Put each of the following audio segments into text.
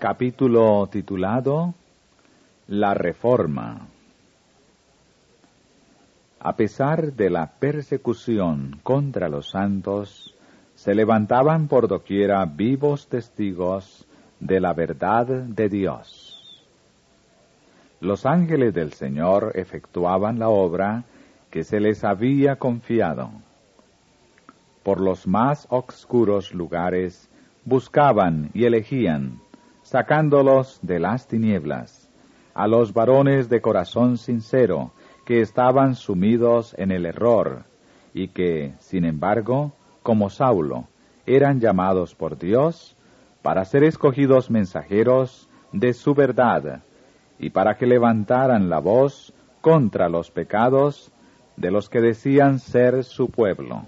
Capítulo titulado La Reforma. A pesar de la persecución contra los santos, se levantaban por doquiera vivos testigos de la verdad de Dios. Los ángeles del Señor efectuaban la obra que se les había confiado. Por los más oscuros lugares buscaban y elegían, sacándolos de las tinieblas, a los varones de corazón sincero que estaban sumidos en el error y que, sin embargo, como Saulo, eran llamados por Dios para ser escogidos mensajeros de su verdad y para que levantaran la voz contra los pecados de los que decían ser su pueblo.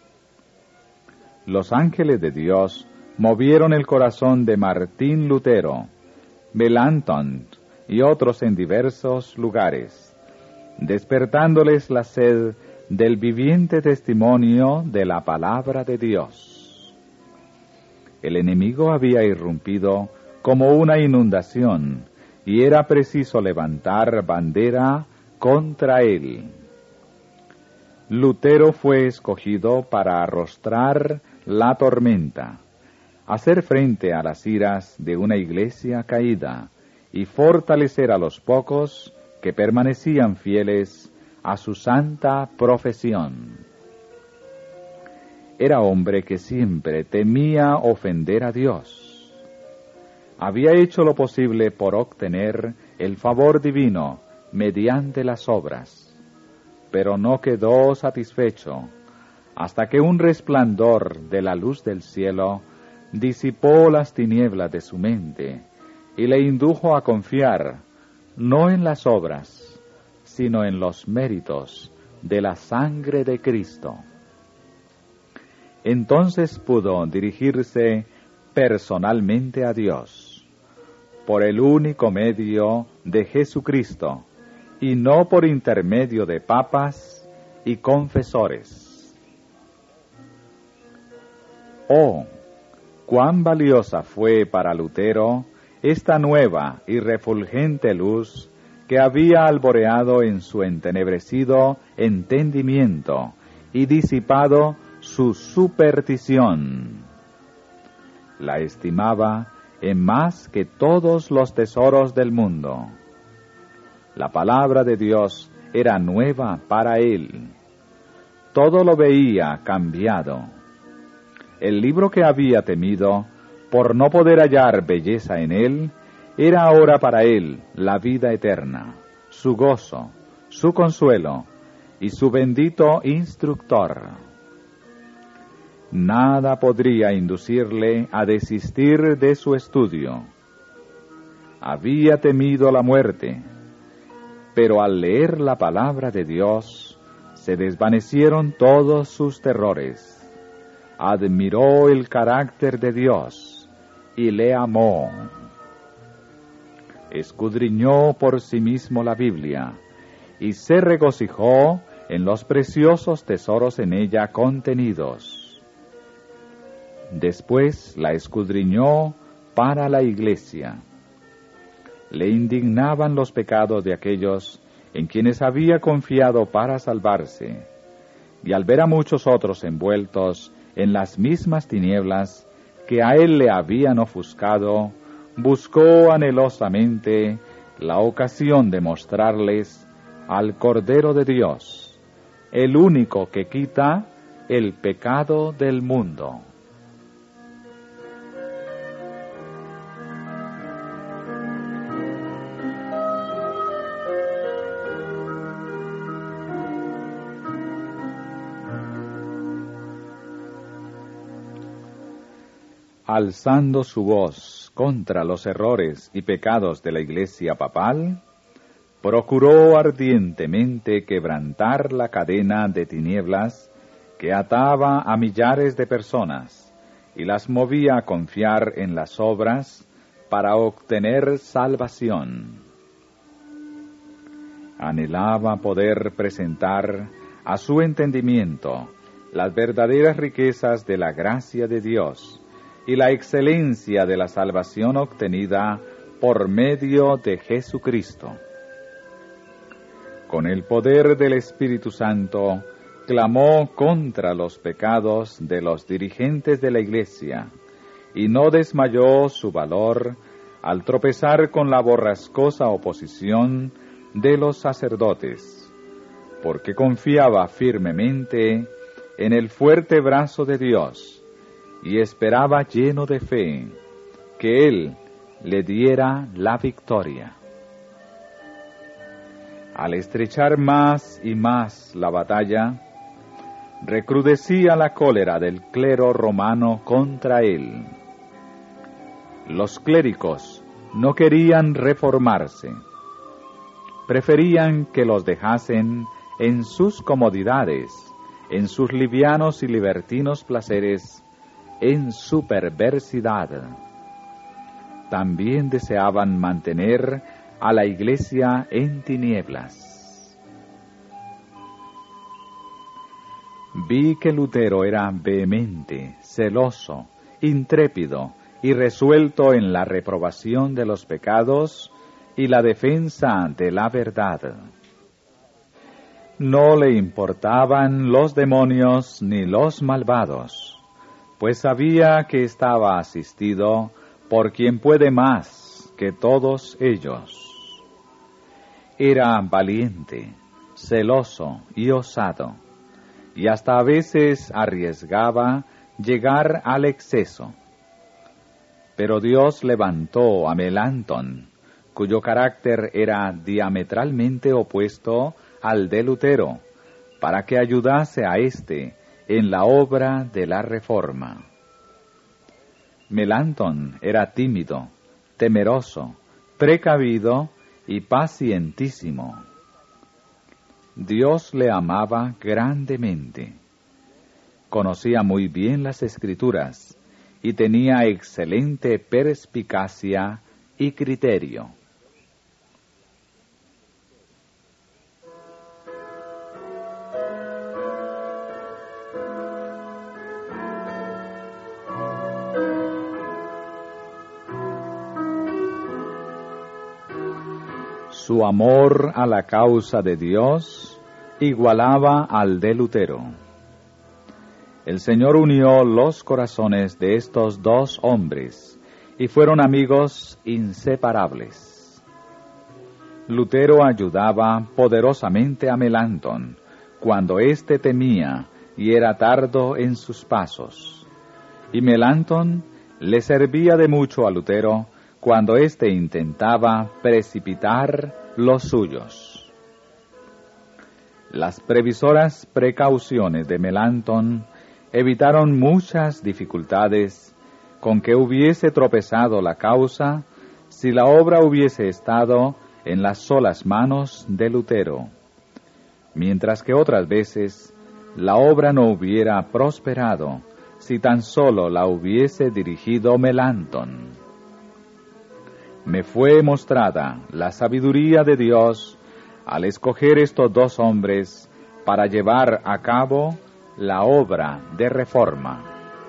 Los ángeles de Dios movieron el corazón de Martín Lutero, Melanchthon y otros en diversos lugares, despertándoles la sed del viviente testimonio de la palabra de Dios. El enemigo había irrumpido como una inundación y era preciso levantar bandera contra él. Lutero fue escogido para arrostrar la tormenta, hacer frente a las iras de una iglesia caída y fortalecer a los pocos que permanecían fieles a su santa profesión. Era hombre que siempre temía ofender a Dios. Había hecho lo posible por obtener el favor divino mediante las obras, pero no quedó satisfecho hasta que un resplandor de la luz del cielo disipó las tinieblas de su mente y le indujo a confiar no en las obras, sino en los méritos de la sangre de Cristo. Entonces pudo dirigirse personalmente a Dios, por el único medio de Jesucristo, y no por intermedio de papas y confesores. Oh, cuán valiosa fue para Lutero esta nueva y refulgente luz que había alboreado en su entenebrecido entendimiento y disipado su superstición. La estimaba en más que todos los tesoros del mundo. La palabra de Dios era nueva para él. Todo lo veía cambiado. El libro que había temido, por no poder hallar belleza en él, era ahora para él la vida eterna, su gozo, su consuelo y su bendito instructor. Nada podría inducirle a desistir de su estudio. Había temido la muerte, pero al leer la palabra de Dios, se desvanecieron todos sus terrores. Admiró el carácter de Dios y le amó. Escudriñó por sí mismo la Biblia y se regocijó en los preciosos tesoros en ella contenidos. Después la escudriñó para la iglesia. Le indignaban los pecados de aquellos en quienes había confiado para salvarse, y al ver a muchos otros envueltos en las mismas tinieblas que a él le habían ofuscado, buscó anhelosamente la ocasión de mostrarles al Cordero de Dios, el único que quita el pecado del mundo. Alzando su voz contra los errores y pecados de la Iglesia papal, procuró ardientemente quebrantar la cadena de tinieblas que ataba a millares de personas y las movía a confiar en las obras para obtener salvación. Anhelaba poder presentar a su entendimiento las verdaderas riquezas de la gracia de Dios y la excelencia de la salvación obtenida por medio de Jesucristo. Con el poder del Espíritu Santo, clamó contra los pecados de los dirigentes de la Iglesia, y no desmayó su valor al tropezar con la borrascosa oposición de los sacerdotes, porque confiaba firmemente en el fuerte brazo de Dios, y esperaba lleno de fe que Él le diera la victoria. Al estrechar más y más la batalla, recrudecía la cólera del clero romano contra él. Los clérigos no querían reformarse, preferían que los dejasen en sus comodidades, en sus livianos y libertinos placeres, en su perversidad. También deseaban mantener a la Iglesia en tinieblas. Vi que Lutero era vehemente, celoso, intrépido y resuelto en la reprobación de los pecados y la defensa de la verdad. No le importaban los demonios ni los malvados, pues sabía que estaba asistido por quien puede más que todos ellos. Era valiente, celoso y osado, y hasta a veces arriesgaba llegar al exceso. Pero Dios levantó a Melanchthon, cuyo carácter era diametralmente opuesto al de Lutero, para que ayudase a éste en la obra de la reforma. Melanchthon era tímido, temeroso, precavido y pacientísimo. Dios le amaba grandemente. Conocía muy bien las Escrituras y tenía excelente perspicacia y criterio. Su amor a la causa de Dios igualaba al de Lutero. El Señor unió los corazones de estos dos hombres y fueron amigos inseparables. Lutero ayudaba poderosamente a Melanchthon cuando éste temía y era tardo en sus pasos, y Melanchthon le servía de mucho a Lutero cuando éste intentaba precipitar los suyos. Las previsoras precauciones de Melanchthon evitaron muchas dificultades con que hubiese tropezado la causa si la obra hubiese estado en las solas manos de Lutero, mientras que otras veces la obra no hubiera prosperado si tan solo la hubiese dirigido Melanchthon. Me fue mostrada la sabiduría de Dios al escoger estos dos hombres para llevar a cabo la obra de reforma.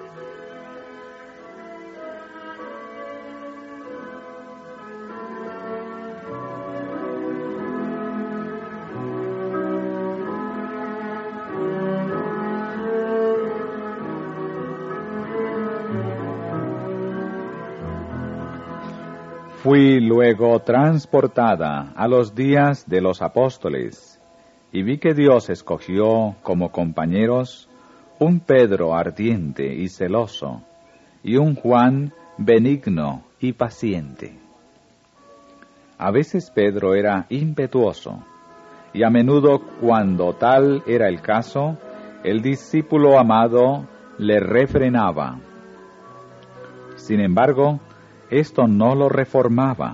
Fui luego transportada a los días de los apóstoles, y vi que Dios escogió como compañeros un Pedro ardiente y celoso, y un Juan benigno y paciente. A veces Pedro era impetuoso, y a menudo, cuando tal era el caso, el discípulo amado le refrenaba. Sin embargo, esto no lo reformaba.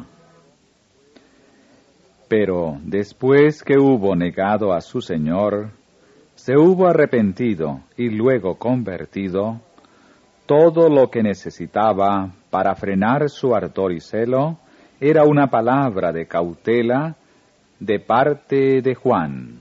Pero después que hubo negado a su Señor, se hubo arrepentido y luego convertido, todo lo que necesitaba para frenar su ardor y celo era una palabra de cautela de parte de Juan.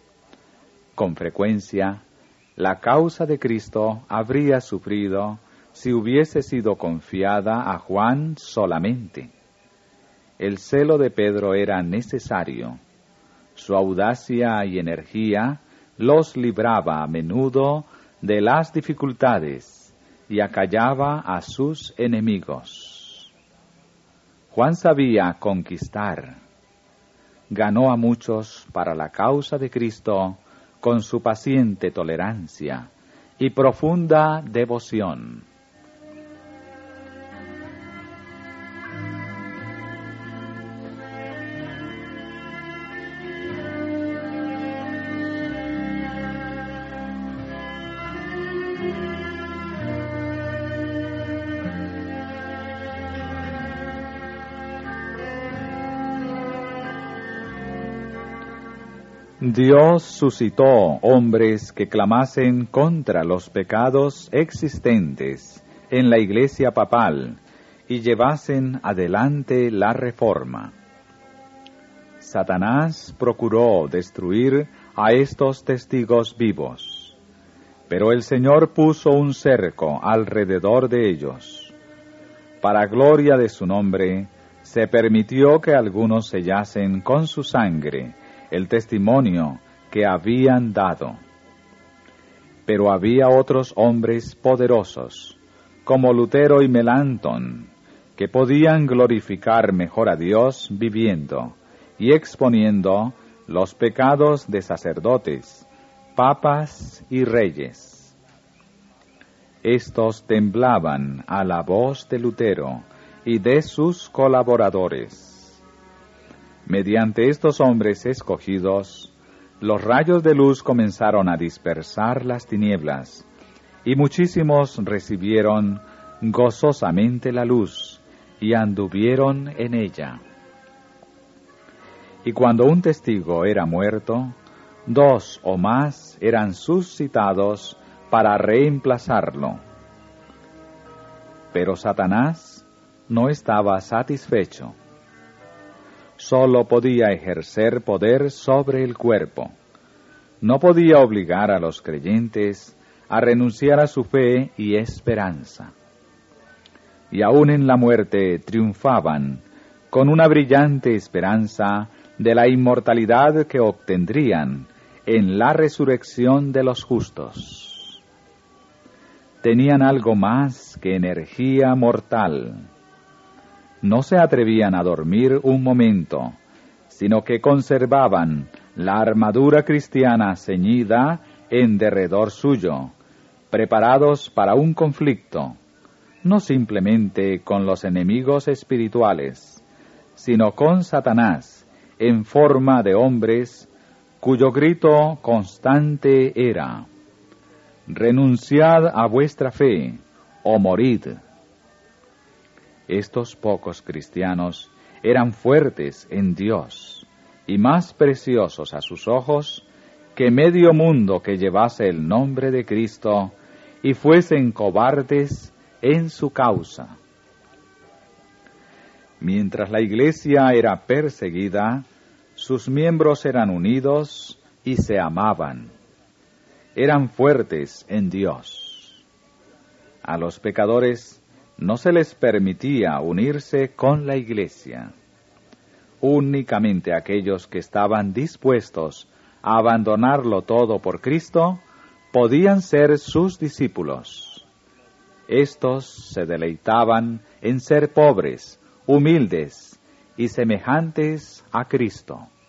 Con frecuencia, la causa de Cristo habría sufrido si hubiese sido confiada a Juan solamente. El celo de Pedro era necesario. Su audacia y energía los libraba a menudo de las dificultades y acallaba a sus enemigos. Juan sabía conquistar. Ganó a muchos para la causa de Cristo con su paciente tolerancia y profunda devoción. Dios suscitó hombres que clamasen contra los pecados existentes en la Iglesia papal y llevasen adelante la reforma. Satanás procuró destruir a estos testigos vivos, pero el Señor puso un cerco alrededor de ellos. Para gloria de su nombre, se permitió que algunos sellasen con su sangre el testimonio que habían dado. Pero había otros hombres poderosos, como Lutero y Melanchthon, que podían glorificar mejor a Dios viviendo y exponiendo los pecados de sacerdotes, papas y reyes. Estos temblaban a la voz de Lutero y de sus colaboradores. Mediante estos hombres escogidos, los rayos de luz comenzaron a dispersar las tinieblas, y muchísimos recibieron gozosamente la luz, y anduvieron en ella. Y cuando un testigo era muerto, 2 o más eran suscitados para reemplazarlo. Pero Satanás no estaba satisfecho. Solo podía ejercer poder sobre el cuerpo. No podía obligar a los creyentes a renunciar a su fe y esperanza. Y aún en la muerte triunfaban con una brillante esperanza de la inmortalidad que obtendrían en la resurrección de los justos. Tenían algo más que energía mortal. No se atrevían a dormir un momento, sino que conservaban la armadura cristiana ceñida en derredor suyo, preparados para un conflicto, no simplemente con los enemigos espirituales, sino con Satanás, en forma de hombres, cuyo grito constante era: «Renunciad a vuestra fe, o morid». Estos pocos cristianos eran fuertes en Dios y más preciosos a sus ojos que medio mundo que llevase el nombre de Cristo y fuesen cobardes en su causa. Mientras la Iglesia era perseguida, sus miembros eran unidos y se amaban. Eran fuertes en Dios. A los pecadores no se les permitía unirse con la Iglesia. Únicamente aquellos que estaban dispuestos a abandonarlo todo por Cristo podían ser sus discípulos. Estos se deleitaban en ser pobres, humildes y semejantes a Cristo.